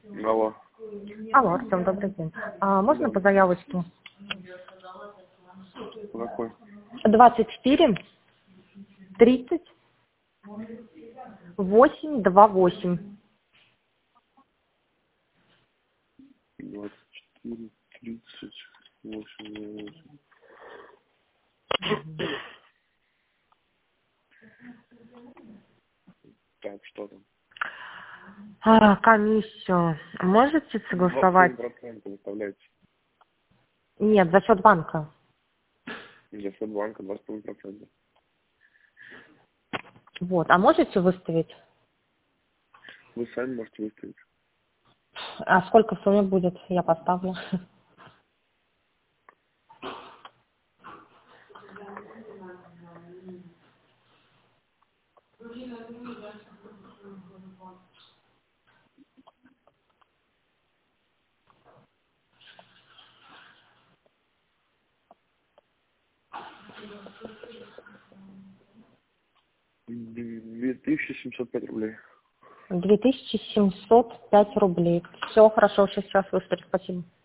Алло. Алло, Артем, добрый день. Можно Да. по заявочке? Какой? 24 30 828. 24, 30, 8. Так, что там? Комиссию можете согласовать? 27% выставляете. Нет, за счет банка. За счет банка 27%. Вот. А можете выставить? Вы сами можете выставить. А сколько в сумме будет? Я поставлю. $2705. 2705 рублей. Все хорошо, сейчас выставлю. Спасибо.